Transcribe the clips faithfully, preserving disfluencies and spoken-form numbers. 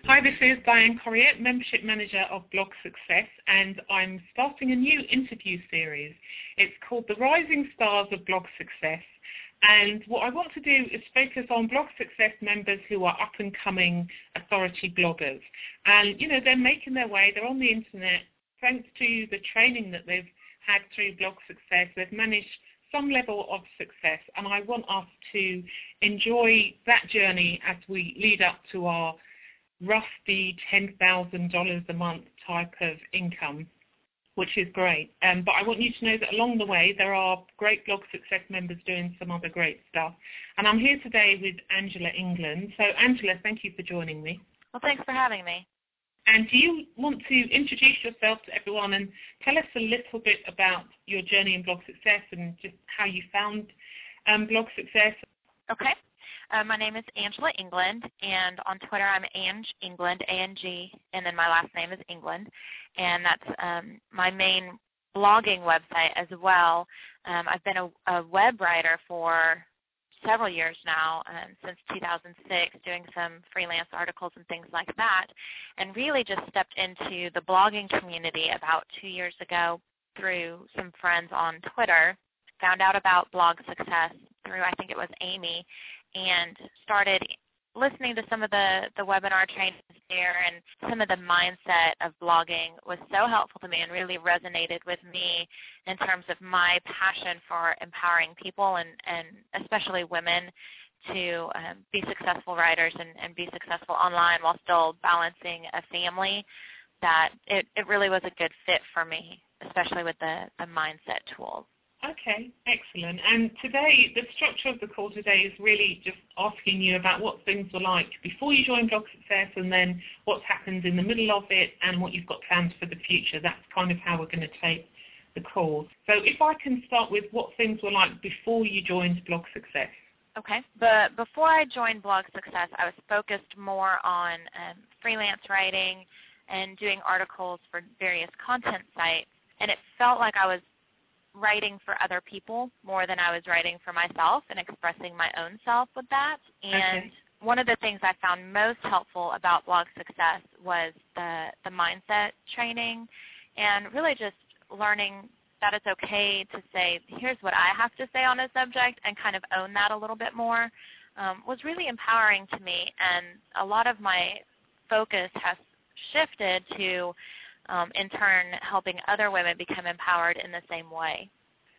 Hi, this is Diane Corriette, Membership Manager of Blog Success, and I'm starting a new interview series. It's called The Rising Stars of Blog Success, and what I want to do is focus on Blog Success members who are up-and-coming authority bloggers. And, you know, they're making their way, they're on the internet, thanks to the training that they've had through Blog Success, they've managed some level of success, and I want us to enjoy that journey as we lead up to our roughly ten thousand dollars a month type of income, which is great. Um, but I want you to know that along the way there are great Blog Success members doing some other great stuff. And I'm here today with Angela England. So Angela, thank you for joining me. Well, thanks for having me. And do you want to introduce yourself to everyone and tell us a little bit about your journey in Blog Success and just how you found um, Blog Success? Okay. Uh, my name is Angela England, and on Twitter I'm Ange England, A N G, and then my last name is England, and that's um, my main blogging website as well. Um, I've been a, a web writer for several years now, um, since two thousand six, doing some freelance articles and things like that, and really just stepped into the blogging community about two years ago through some friends on Twitter, found out about Blog Success through, I think it was Amy, and started listening to some of the, the webinar trainings there, and some of the mindset of blogging was so helpful to me and really resonated with me in terms of my passion for empowering people and, and especially women to um, be successful writers and, and be successful online while still balancing a family, that it, it really was a good fit for me, especially with the, the mindset tools. Okay, excellent. And today, the structure of the call today is really just asking you about what things were like before you joined Blog Success, and then what's happened in the middle of it and what you've got planned for the future. That's kind of how we're going to take the call. So if I can start with what things were like before you joined Blog Success. Okay. But before I joined Blog Success, I was focused more on um, freelance writing and doing articles for various content sites, and it felt like I was writing for other people more than I was writing for myself and expressing my own self with that. And okay. One of the things I found most helpful about Blog Success was the, the mindset training, and really just learning that it's okay to say, here's what I have to say on a subject, and kind of own that a little bit more, um, was really empowering to me. And a lot of my focus has shifted to Um, in turn, helping other women become empowered in the same way.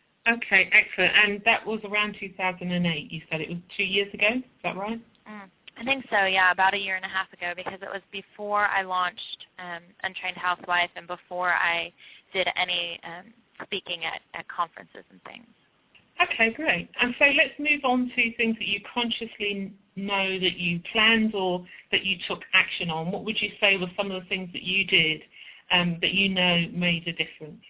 Okay, excellent. And that was around two thousand eight, you said. It was two years ago, is that right? Mm, I think so, yeah, about a year and a half ago, because it was before I launched um, Untrained Housewife and before I did any um, speaking at, at conferences and things. Okay, great. And so let's move on to things that you consciously know that you planned or that you took action on. What would you say were some of the things that you did Um, that you know made a difference?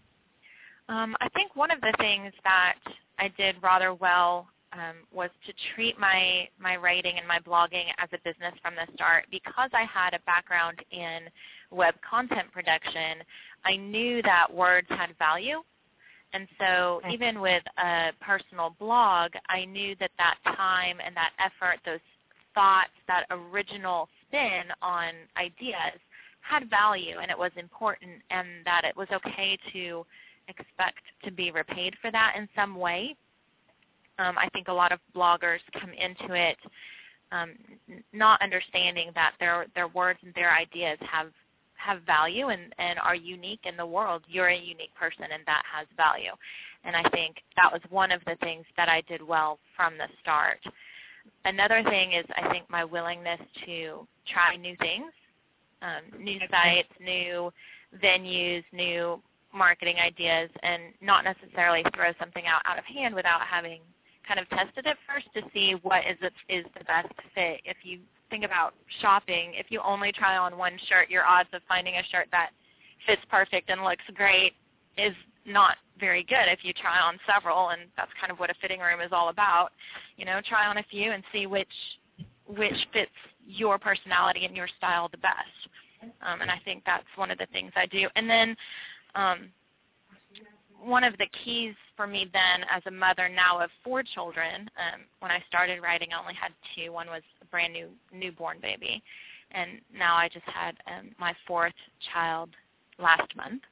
Um, I think one of the things that I did rather well um, was to treat my, my writing and my blogging as a business from the start. Because I had a background in web content production, I knew that words had value. And so okay. even with a personal blog, I knew that that time and that effort, those thoughts, that original spin on ideas had value, and it was important, and that it was okay to expect to be repaid for that in some way. Um, I think a lot of bloggers come into it um, not understanding that their their words and their ideas have have value and, and are unique in the world. You're a unique person, and that has value. And I think that was one of the things that I did well from the start. Another thing is, I think, my willingness to try new things. Um, new sites, new venues, new marketing ideas, and not necessarily throw something out out of hand without having kind of tested it first to see what is it, is the best fit. If you think about shopping, if you only try on one shirt, your odds of finding a shirt that fits perfect and looks great is not very good if you try on several, and that's kind of what a fitting room is all about. You know, try on a few and see which which fits your personality and your style the best. Um, and I think that's one of the things I do. And then um, one of the keys for me then as a mother now of four children, um, when I started writing I only had two. One was a brand new newborn baby. and now I just had um, my fourth child last month.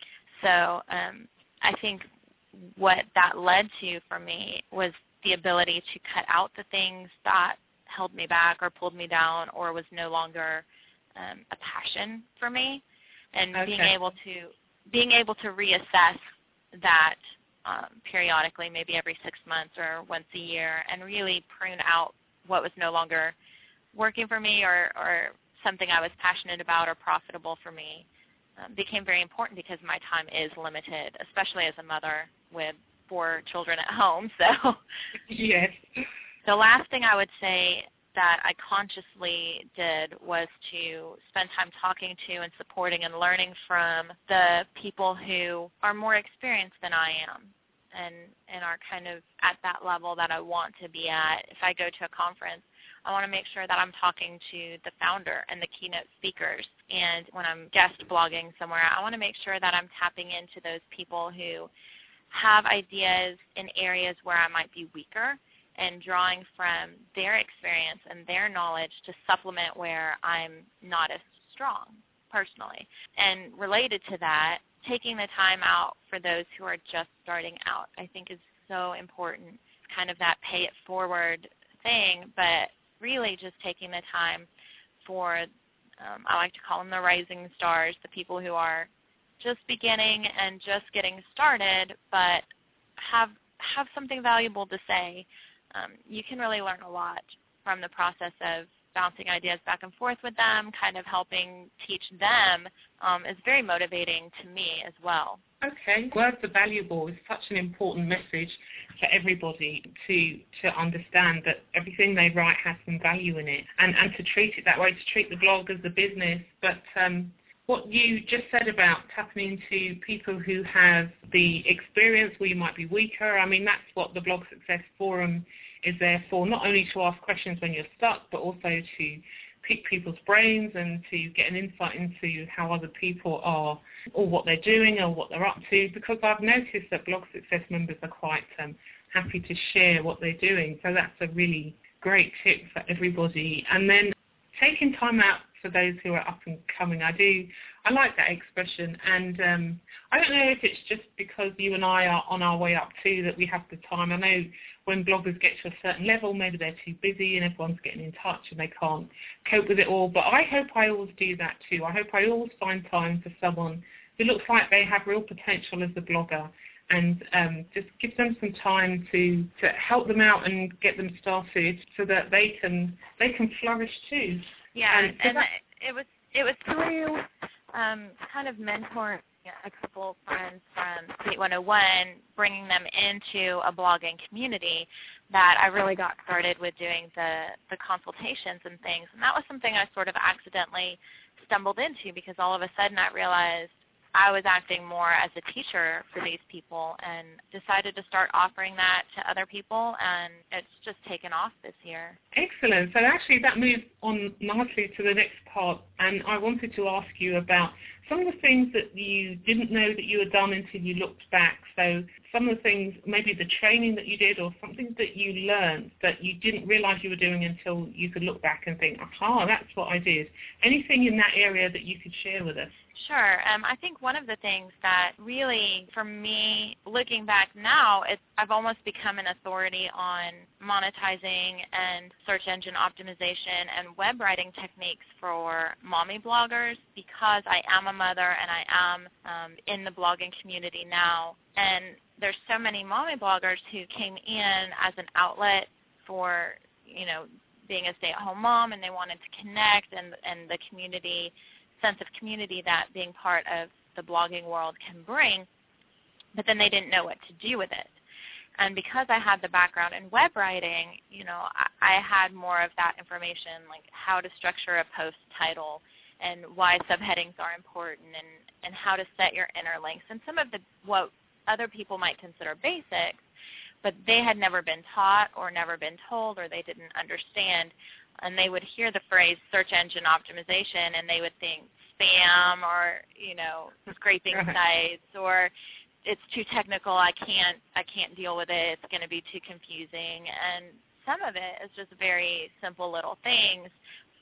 So um, I think what that led to for me was the ability to cut out the things that held me back or pulled me down or was no longer um, a passion for me, and okay. being able to being able to reassess that um, periodically, maybe every six months or once a year, and really prune out what was no longer working for me or, or something I was passionate about or profitable for me um, became very important because my time is limited, especially as a mother with four children at home. So yes. The last thing I would say that I consciously did was to spend time talking to and supporting and learning from the people who are more experienced than I am and, and are kind of at that level that I want to be at. If I go to a conference, I want to make sure that I'm talking to the founder and the keynote speakers. And when I'm guest blogging somewhere, I want to make sure that I'm tapping into those people who have ideas in areas where I might be weaker and drawing from their experience and their knowledge to supplement where I'm not as strong personally. And related to that, taking the time out for those who are just starting out, I think is so important. It's kind of that pay it forward thing, but really just taking the time for, um, I like to call them the rising stars, the people who are just beginning and just getting started, but have have something valuable to say. Um, you can really learn a lot from the process of bouncing ideas back and forth with them, kind of helping teach them um, is very motivating to me as well. Okay. Words are valuable. It's such an important message for everybody to to understand that everything they write has some value in it, and, and to treat it that way, to treat the blog as a business. But um, what you just said about tapping into people who have the experience where you might be weaker, I mean, that's what the Blog Success Forum is there for, not only to ask questions when you're stuck, but also to pick people's brains and to get an insight into how other people are or what they're doing or what they're up to, because I've noticed that Blog Success members are quite um, happy to share what they're doing. So that's a really great tip for everybody. And then taking time out for those who are up and coming. I do, I like that expression, and um, I don't know if it's just because you and I are on our way up too that we have the time. I know when bloggers get to a certain level, maybe they're too busy and everyone's getting in touch and they can't cope with it all, but I hope I always do that too. I hope I always find time for someone who looks like they have real potential as a blogger, and um, just give them some time to, to help them out and get them started so that they can they can flourish too. Yeah, and, and, and it was it was through um, kind of mentoring a couple friends from Fleet one oh one, bringing them into a blogging community, that I really got started with doing the, the consultations and things. And that was something I sort of accidentally stumbled into, because all of a sudden I realized I was acting more as a teacher for these people, and decided to start offering that to other people, and it's just taken off this year. Excellent. So actually that moves on nicely to the next part, and I wanted to ask you about some of the things that you didn't know that you had done until you looked back. So some of the things, maybe the training that you did or something that you learned that you didn't realize you were doing until you could look back and think, aha, that's what I did. Anything in that area that you could share with us? Sure. Um, I think one of the things that really, for me, looking back now, it's, I've almost become an authority on monetizing and search engine optimization and web writing techniques for mommy bloggers, because I am a mother and I am um, in the blogging community now. And there's so many mommy bloggers who came in as an outlet for, you know, being a stay-at-home mom, and they wanted to connect, and, and the community sense of community that being part of the blogging world can bring, but then they didn't know what to do with it. And because I had the background in web writing, you know, I, I had more of that information, like how to structure a post title and why subheadings are important, and, and how to set your inner links, and some of the what other people might consider basics, but they had never been taught or never been told, or they didn't understand. And they would hear the phrase search engine optimization, and they would think spam, or, you know, scraping sites, or it's too technical, I can't I can't deal with it, it's going to be too confusing. And some of it is just very simple little things,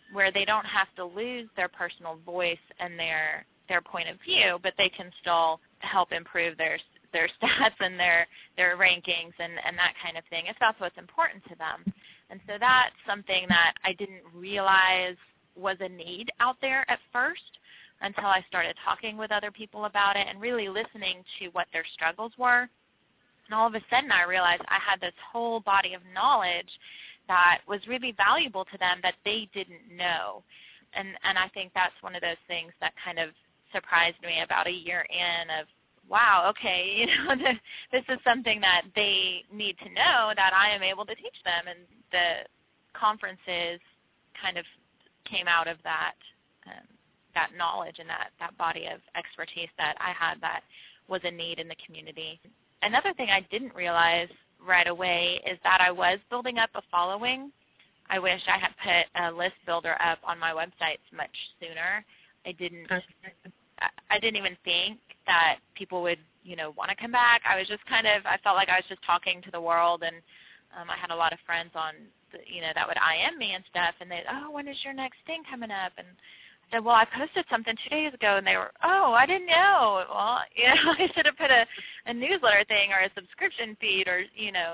where they don't have to lose their personal voice and their their point of view, but they can still help improve their their stats and their their rankings and, and that kind of thing, if that's what's important to them. And so that's something that I didn't realize was a need out there at first until I started talking with other people about it and really listening to what their struggles were. And all of a sudden I realized I had this whole body of knowledge that was really valuable to them that they didn't know. And and I think that's one of those things that kind of surprised me about a year in of, wow, okay, you know, this is something that they need to know that I am able to teach them. And the conferences kind of came out of that um, that knowledge and that, that body of expertise that I had that was a need in the community. Another thing I didn't realize right away is that I was building up a following. I wish I had put a list builder up on my websites much sooner. I didn't I didn't even think that people would, you know, want to come back. I was just kind of, I felt like I was just talking to the world, and um, I had a lot of friends on, the, you know, that would I M me and stuff, and they'd, oh, when is your next thing coming up? And I said, well, I posted something two days ago, and they were, oh, I didn't know. Well, you know, I should have put a, a newsletter thing or a subscription feed, or, you know,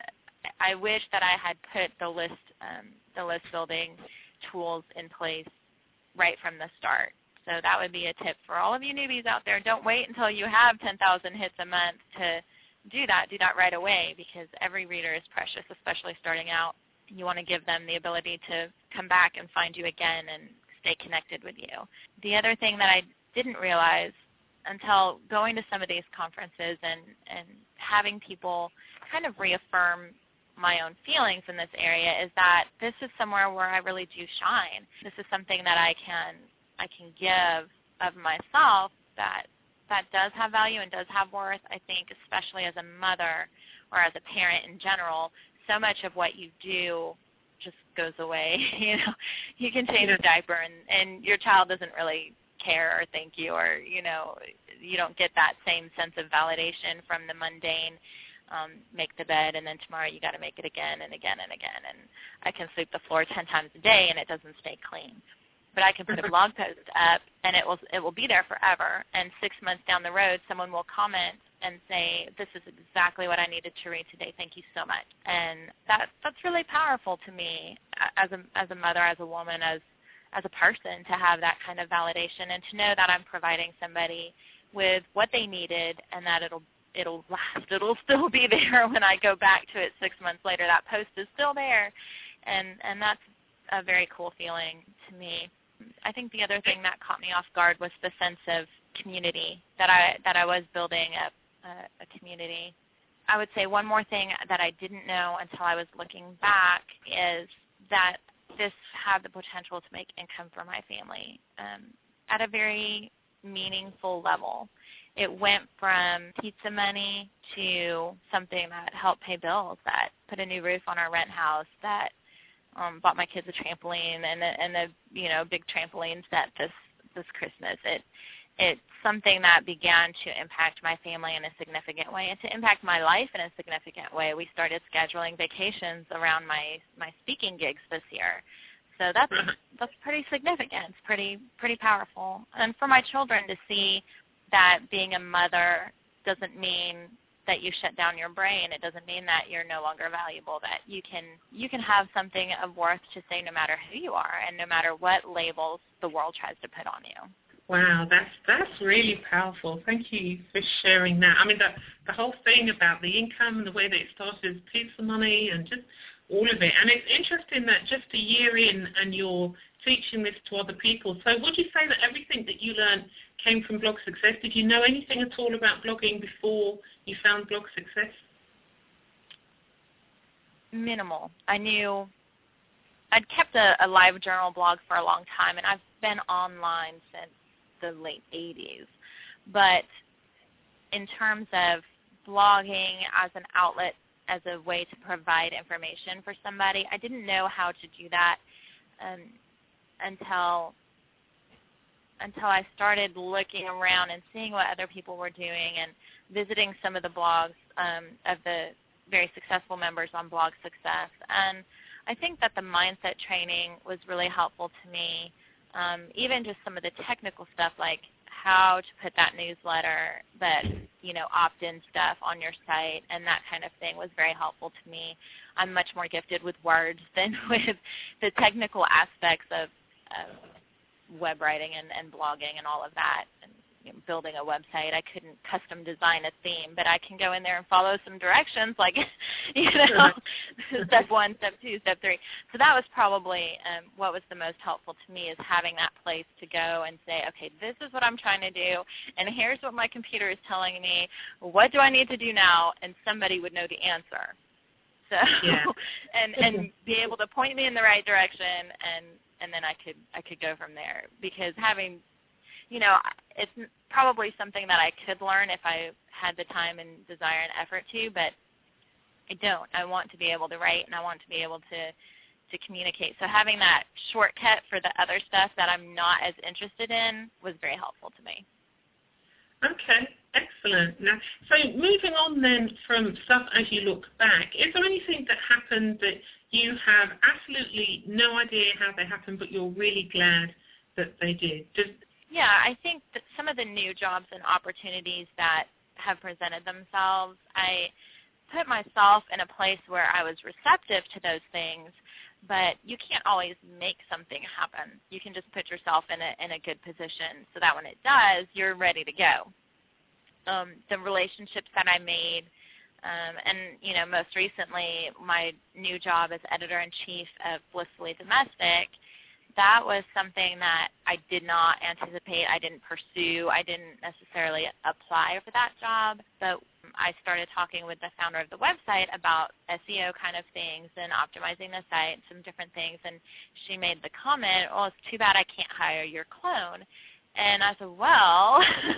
I wish that I had put the list, um, the list building tools in place right from the start. So that would be a tip for all of you newbies out there. Don't wait until you have ten thousand hits a month to do that. Do that right away, because every reader is precious, especially starting out. You want to give them the ability to come back and find you again and stay connected with you. The other thing that I didn't realize until going to some of these conferences and, and having people kind of reaffirm my own feelings in this area is that this is somewhere where I really do shine. This is something that I can I can give of myself that that does have value and does have worth. I think especially as a mother or as a parent in general, so much of what you do just goes away. You know, you can change a diaper and, and your child doesn't really care or thank you, or, you know, you don't get that same sense of validation from the mundane. Um, make the bed, and then tomorrow you got to make it again and again and again. And I can sweep the floor ten times a day, and it doesn't stay clean. But I can put a blog post up, and it will it will be there forever. And six months down the road, someone will comment and say, "This is exactly what I needed to read today. Thank you so much." And that that's really powerful to me as a as a mother, as a woman, as as a person, to have that kind of validation and to know that I'm providing somebody with what they needed, and that it'll it'll last. It'll still be there when I go back to it six months later. That post is still there, and and that's a very cool feeling to me. I think the other thing that caught me off guard was the sense of community, that I that I was building a, a, a community. I would say one more thing that I didn't know until I was looking back is that this had the potential to make income for my family um, at a very meaningful level. It went from pizza money to something that helped pay bills, that put a new roof on our rent house, that um, bought my kids a trampoline and a, and a you know big trampoline set this this Christmas. It it's something that began to impact my family in a significant way and to impact my life in a significant way. We started scheduling vacations around my my speaking gigs this year. So that's that's pretty significant. It's pretty pretty powerful. And for my children to see that being a mother doesn't mean that you shut down your brain. It doesn't mean that you're no longer valuable, that you can you can have something of worth to say no matter who you are and no matter what labels the world tries to put on you. Wow, that's that's really powerful. Thank you for sharing that. I mean, the, the whole thing about the income and the way that it started, pizza money and just all of it. And it's interesting that just a year in and you're teaching this to other people. So would you say that everything that you learned came from Blog Success? Did you know anything at all about blogging before you found Blog Success? Minimal. I knew I'd kept a, a live journal blog for a long time, and I've been online since the late eighties. But in terms of blogging as an outlet, as a way to provide information for somebody, I didn't know how to do that um, until until I started looking around and seeing what other people were doing and visiting some of the blogs um, of the very successful members on Blog Success. And I think that the mindset training was really helpful to me, um, even just some of the technical stuff like how to put that newsletter, that, you know, opt-in stuff on your site and that kind of thing was very helpful to me. I'm much more gifted with words than with the technical aspects of, of web writing and, and blogging and all of that. And, you know, building a website, I couldn't custom design a theme, but I can go in there and follow some directions, like, you know, step one, step two, step three. So that was probably um, what was the most helpful to me, is having that place to go and say, okay, this is what I'm trying to do, and here's what my computer is telling me. What do I need to do now? And somebody would know the answer. So, yeah. and and be able to point me in the right direction, and and then I could I could go from there. Because having, you know, it's probably something that I could learn if I had the time and desire and effort to, but I don't. I want to be able to write, and I want to be able to to communicate. So having that shortcut for the other stuff that I'm not as interested in was very helpful to me. Okay, excellent. Now, so moving on then from stuff as you look back, is there anything that happened that you have absolutely no idea how they happened, but you're really glad that they did? Does, yeah, I think that some of the new jobs and opportunities that have presented themselves, I put myself in a place where I was receptive to those things, but you can't always make something happen. You can just put yourself in a in a good position so that when it does, you're ready to go. Um, the relationships that I made, um, and you know, most recently, my new job as editor-in-chief of Blissfully Domestic, that was something that I did not anticipate. I didn't pursue. I didn't necessarily apply for that job, but I started talking with the founder of the website about S E O kind of things and optimizing the site, some different things, and she made the comment, "Oh, it's too bad I can't hire your clone." And I said, well,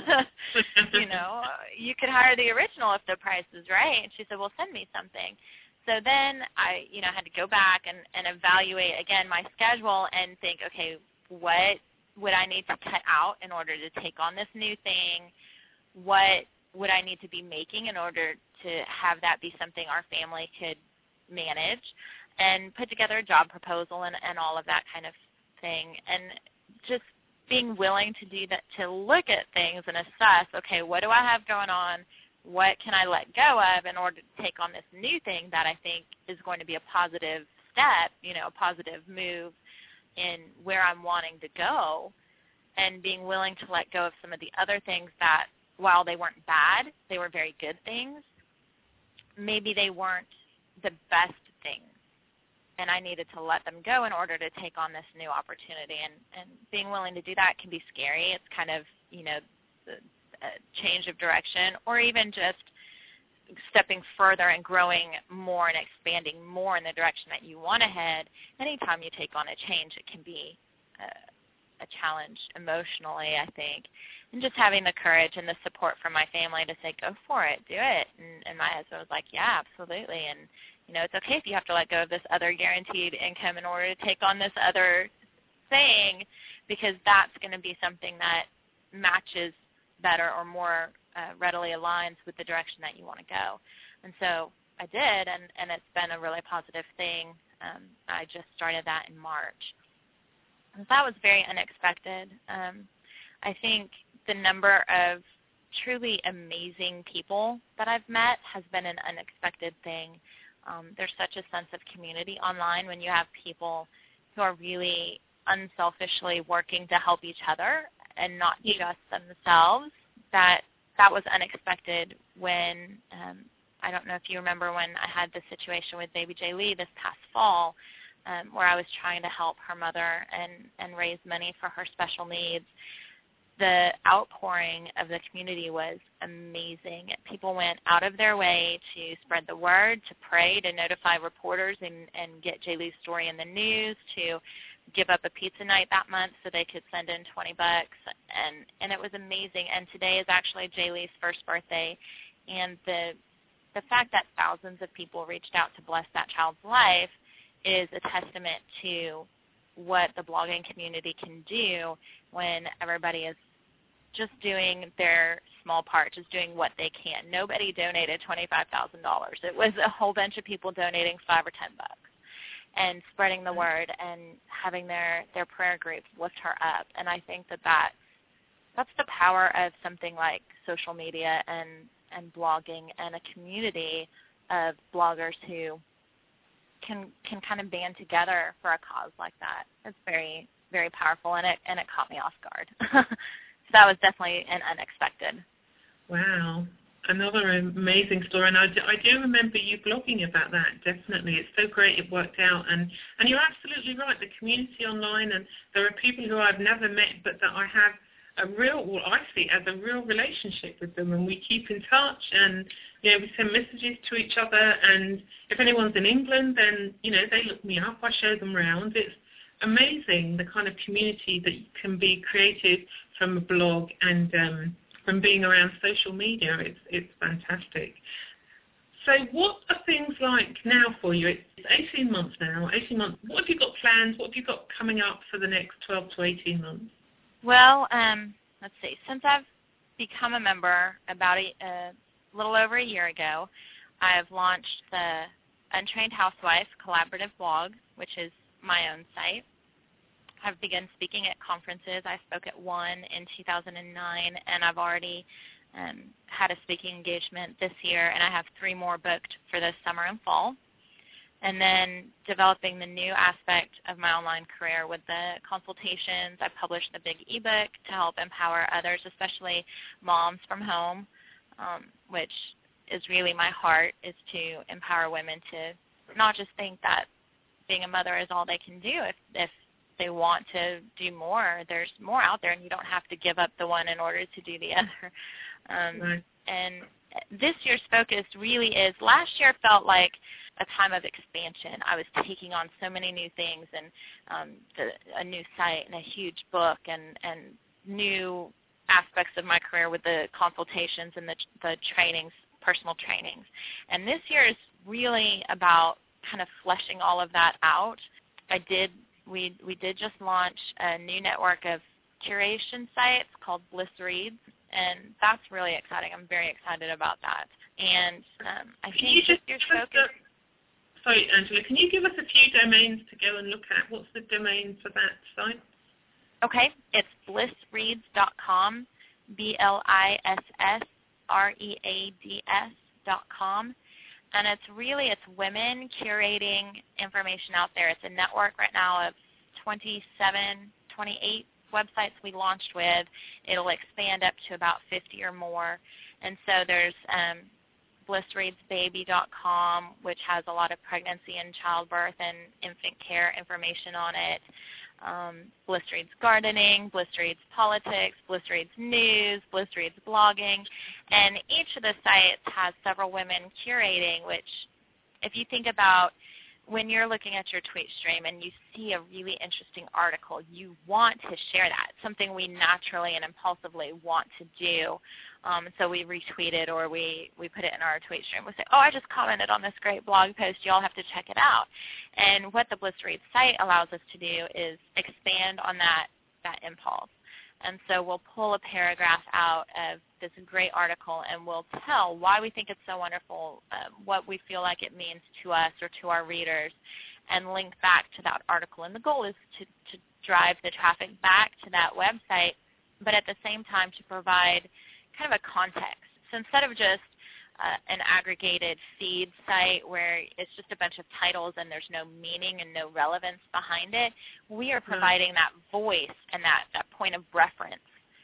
you know, you could hire the original if the price is right. And she said, well, send me something. So then I, you know, had to go back and, and evaluate, again, my schedule and think, okay, what would I need to cut out in order to take on this new thing? What would I need to be making in order to have that be something our family could manage? And put together a job proposal and, and all of that kind of thing. And just being willing to do that, to look at things and assess, okay, what do I have going on? What can I let go of in order to take on this new thing that I think is going to be a positive step, you know, a positive move in where I'm wanting to go, and being willing to let go of some of the other things that, while they weren't bad, they were very good things, maybe they weren't the best things. And I needed to let them go in order to take on this new opportunity. And, and being willing to do that can be scary. It's kind of, you know, the, a change of direction, or even just stepping further and growing more and expanding more in the direction that you want to head. Anytime you take on a change, it can be a, a challenge emotionally, I think. And just having the courage and the support from my family to say, go for it, do it. And, and my husband was like, yeah, absolutely. And you know, it's okay if you have to let go of this other guaranteed income in order to take on this other thing, because that's going to be something that matches better or more uh, readily aligns with the direction that you want to go. And so I did, and, and it's been a really positive thing. Um, I just started that in March. And that was very unexpected. Um, I think the number of truly amazing people that I've met has been an unexpected thing. Um, there's such a sense of community online when you have people who are really unselfishly working to help each other and not just themselves. That that was unexpected when, um, I don't know if you remember when I had the situation with baby Jay Lee this past fall, um, where I was trying to help her mother and, and raise money for her special needs. The outpouring of the community was amazing. People went out of their way to spread the word, to pray, to notify reporters and, and get Jay Lee's story in the news, to give up a pizza night that month so they could send in twenty bucks. And, and it was amazing. And today is actually Jay Lee's first birthday. And the, the fact that thousands of people reached out to bless that child's life is a testament to what the blogging community can do when everybody is just doing their small part, just doing what they can. Nobody donated twenty-five thousand dollars. It was a whole bunch of people donating five or ten bucks and spreading the word and having their, their prayer groups lift her up. And I think that, that that's the power of something like social media and, and blogging and a community of bloggers who can can kind of band together for a cause like that. It's very, very powerful, and it and it caught me off guard. So that was definitely an unexpected. Wow. Another amazing story, and I do, I do remember you blogging about that, definitely. It's so great it worked out, and, and you're absolutely right, the community online, and there are people who I've never met, but that I have a real, well, I see as a real relationship with them, and we keep in touch, and, you know, we send messages to each other, and if anyone's in England, then, you know, they look me up, I show them around. It's amazing, the kind of community that can be created from a blog and um, from being around social media. It's it's fantastic. So what are things like now for you? It's eighteen months now. eighteen months. What have you got planned? What have you got coming up for the next twelve to eighteen months? Well, um, let's see. Since I've become a member about a, a little over a year ago, I've launched the Untrained Housewife Collaborative blog, which is my own site. I've begun speaking at conferences. I spoke at one in two thousand nine, and I've already um, had a speaking engagement this year, and I have three more booked for this summer and fall. And then developing the new aspect of my online career with the consultations. I published the big ebook to help empower others, especially moms from home, um, which is really my heart, is to empower women to not just think that being a mother is all they can do. If, if they want to do more, there's more out there, and you don't have to give up the one in order to do the other. Um, right. And this year's focus really is, last year felt like a time of expansion. I was taking on so many new things, and um, the, a new site and a huge book and, and new aspects of my career with the consultations and the, the trainings, personal trainings. And this year is really about kind of fleshing all of that out. I did We we did just launch a new network of curation sites called Bliss Reads, and that's really exciting. I'm very excited about that. And um, I can think you just your focus. A, sorry, Angela. Can you give us a few domains to go and look at? What's the domain for that site? Okay, it's bliss reads dot com, B L I S S R E A D S dot com. And it's really, it's women curating information out there. It's a network right now of twenty-seven, twenty-eight websites we launched with. It'll expand up to about fifty or more. And so there's um, bliss reads baby dot com, which has a lot of pregnancy and childbirth and infant care information on it. Um, Bliss Reads Gardening, Bliss Reads Politics, Bliss Reads News, Bliss Reads Blogging, and each of the sites has several women curating, which if you think about when you're looking at your tweet stream and you see a really interesting article, you want to share that. It's something we naturally and impulsively want to do. Um, so we retweet it, or we, we put it in our tweet stream. We say, oh, I just commented on this great blog post. You all have to check it out. And what the Bliss Reads site allows us to do is expand on that, that impulse. And so we'll pull a paragraph out of this great article, and we'll tell why we think it's so wonderful, uh, what we feel like it means to us or to our readers, and link back to that article. And the goal is to, to drive the traffic back to that website, but at the same time to provide kind of a context. So instead of just uh, an aggregated feed site where it's just a bunch of titles and there's no meaning and no relevance behind it, we are providing that voice and that, that point of reference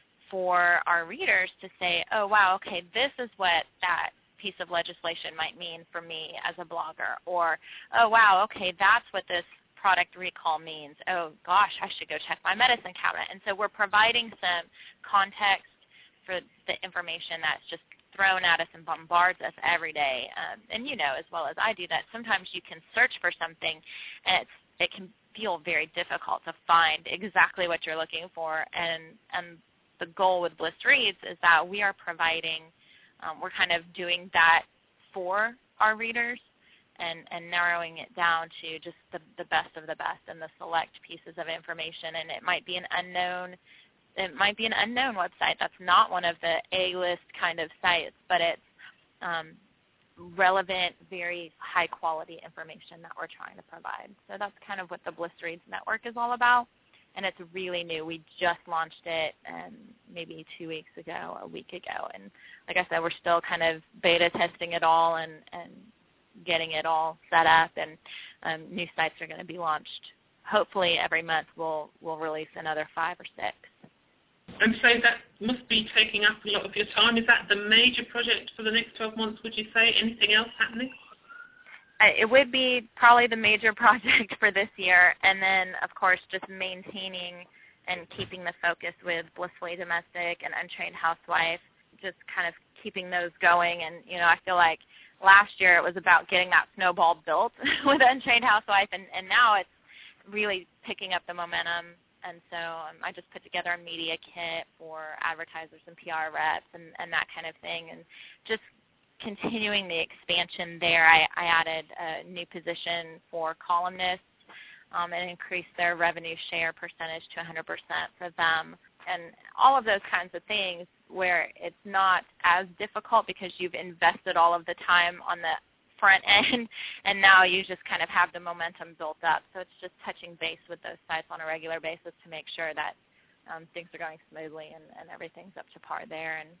for our readers to say, oh, wow, okay, this is what that piece of legislation might mean for me as a blogger. Or, oh, wow, okay, that's what this product recall means. Oh, gosh, I should go check my medicine cabinet. And so we're providing some context for the information that's just thrown at us and bombards us every day. Um, and you know as well as I do that sometimes you can search for something and it's, it can feel very difficult to find exactly what you're looking for. And, and the goal with Bliss Reads is that we are providing, um, we're kind of doing that for our readers and, and narrowing it down to just the, the best of the best and the select pieces of information. And it might be an unknown it might be an unknown website. That's not one of the A-list kind of sites, but it's um, relevant, very high-quality information that we're trying to provide. So that's kind of what the Bliss Reads Network is all about, and it's really new. We just launched it um, maybe two weeks ago, a week ago, and like I said, we're still kind of beta testing it all and, and getting it all set up, and um, new sites are going to be launched. Hopefully every month we'll, we'll release another five or six. And so that must be taking up a lot of your time. Is that the major project for the next twelve months, would you say? Anything else happening? It would be probably the major project for this year, and then, of course, just maintaining and keeping the focus with Blissfully Domestic and Untrained Housewife, just kind of keeping those going. And, you know, I feel like last year it was about getting that snowball built with Untrained Housewife, and, and now it's really picking up the momentum. And so um, I just put together a media kit for advertisers and P R reps and, and that kind of thing, and just continuing the expansion there. I, I added a new position for columnists um, and increased their revenue share percentage to one hundred percent for them, and all of those kinds of things where it's not as difficult because you've invested all of the time on the front end, and now you just kind of have the momentum built up. So it's just touching base with those sites on a regular basis to make sure that um, things are going smoothly and, and everything's up to par there. And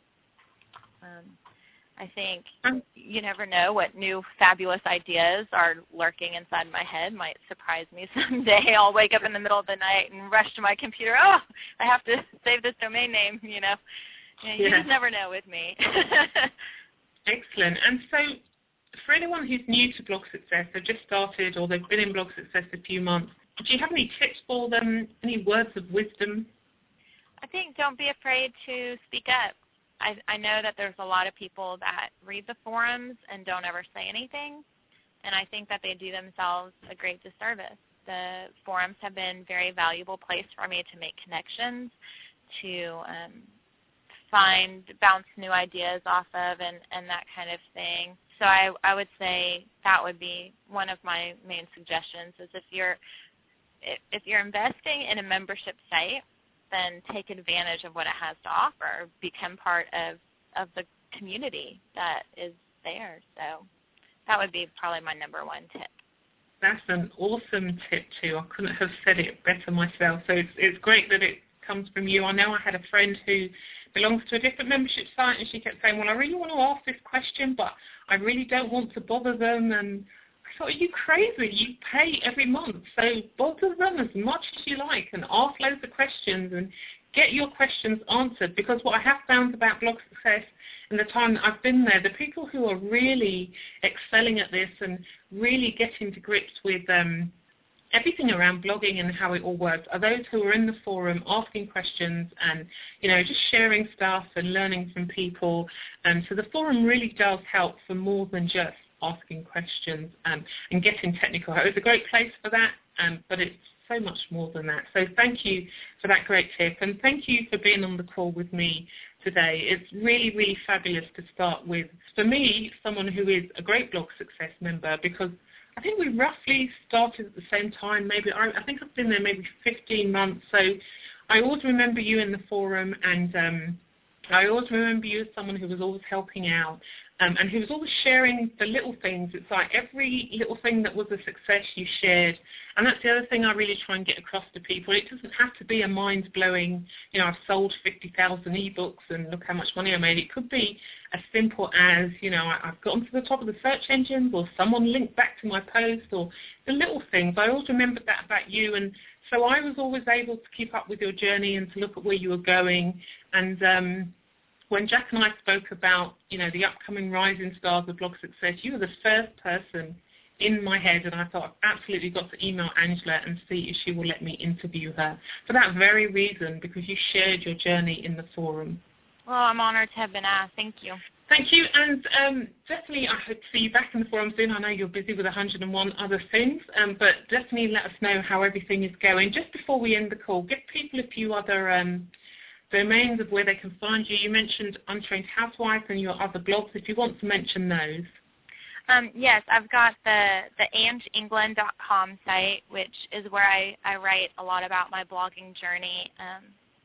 um, I think you never know what new fabulous ideas are lurking inside my head. Might surprise me someday. I'll wake up in the middle of the night and rush to my computer. Oh, I have to save this domain name, you know. You, know, you yeah. just never know with me. Excellent. And so for anyone who's new to Blog Success, they've just started or they've been in Blog Success a few months, do you have any tips for them, any words of wisdom? I think don't be afraid to speak up. I, I know that there's a lot of people that read the forums and don't ever say anything, and I think that they do themselves a great disservice. The forums have been a very valuable place for me to make connections, to um, find, bounce new ideas off of, and, and that kind of thing. So I, I would say that would be one of my main suggestions, is if you're if you're investing in a membership site, then take advantage of what it has to offer. Become part of, of the community that is there. So that would be probably my number one tip. That's an awesome tip too. I couldn't have said it better myself. So it's, it's great that it comes from you. I know I had a friend who belongs to a different membership site, and she kept saying, well, I really want to ask this question, but I really don't want to bother them. And I thought, are you crazy? You pay every month, so bother them as much as you like and ask loads of questions and get your questions answered. Because what I have found about Blog Success in the time that I've been there, the people who are really excelling at this and really getting to grips with um, everything around blogging and how it all works are those who are in the forum asking questions and, you know, just sharing stuff and learning from people. Um, so the forum really does help for more than just asking questions um, and getting technical. It's a great place for that, um, but it's so much more than that. So thank you for that great tip, and thank you for being on the call with me today. It's really, really fabulous to start with, for me, someone who is a great Blog Success member, because I think we roughly started at the same time. Maybe I, I think I've been there maybe fifteen months. So I always remember you in the forum, and um, I always remember you as someone who was always helping out um, and who was always sharing the little things. It's like every little thing that was a success you shared. And that's the other thing I really try and get across to people. It doesn't have to be a mind-blowing, you know, I've sold fifty thousand ebooks and look how much money I made. It could be as simple as, you know, I've gotten to the top of the search engines, or someone linked back to my post, or the little things. I always remembered that about you, and so I was always able to keep up with your journey and to look at where you were going. And um, when Jack and I spoke about, you know, the upcoming rising stars of Blog Success, you were the first person in my head, and I thought I've absolutely got to email Angela and see if she will let me interview her for that very reason, because you shared your journey in the forum. Well, I'm honored to have been asked. Thank you. Thank you, and um, definitely I hope to see you back in the forum soon. I know you're busy with one hundred and one other things, um, but definitely let us know how everything is going. Just before we end the call, give people a few other um, domains of where they can find you. You mentioned Untrained Housewife and your other blogs, if you want to mention those. Um, yes, I've got the, the ange england dot com site, which is where I, I write a lot about my blogging journey. Um,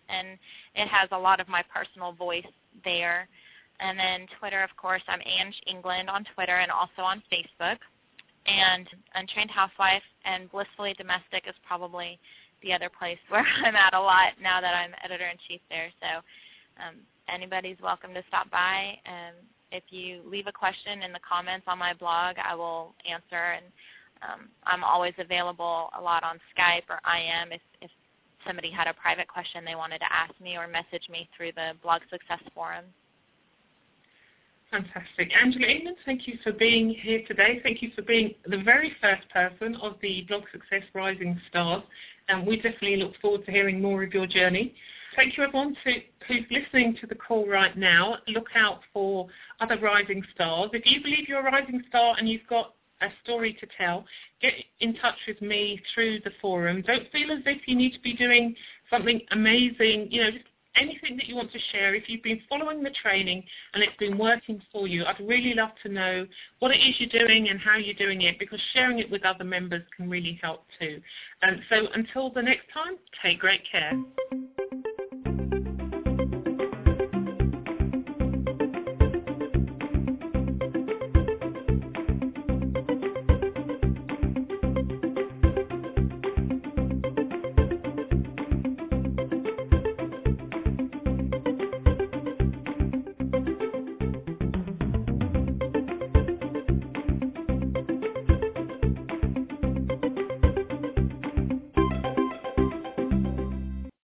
and it has a lot of my personal voice there. And then Twitter, of course, I'm Ange England on Twitter and also on Facebook. And Untrained Housewife and Blissfully Domestic is probably the other place where I'm at a lot now that I'm editor-in-chief there. So um, anybody's welcome to stop by. And if you leave a question in the comments on my blog, I will answer. And um, I'm always available a lot on Skype or I M if, if somebody had a private question they wanted to ask me, or message me through the Blog Success Forum. Fantastic. Angela England, thank you for being here today. Thank you for being the very first person of the Blog Success Rising Stars, and we definitely look forward to hearing more of your journey. Thank you, everyone, to, who's listening to the call right now. Look out for other rising stars. If you believe you're a rising star and you've got a story to tell, get in touch with me through the forum. Don't feel as if you need to be doing something amazing, you know, just anything that you want to share. If you've been following the training and it's been working for you, I'd really love to know what it is you're doing and how you're doing it, because sharing it with other members can really help too. Um, so until the next time, take great care.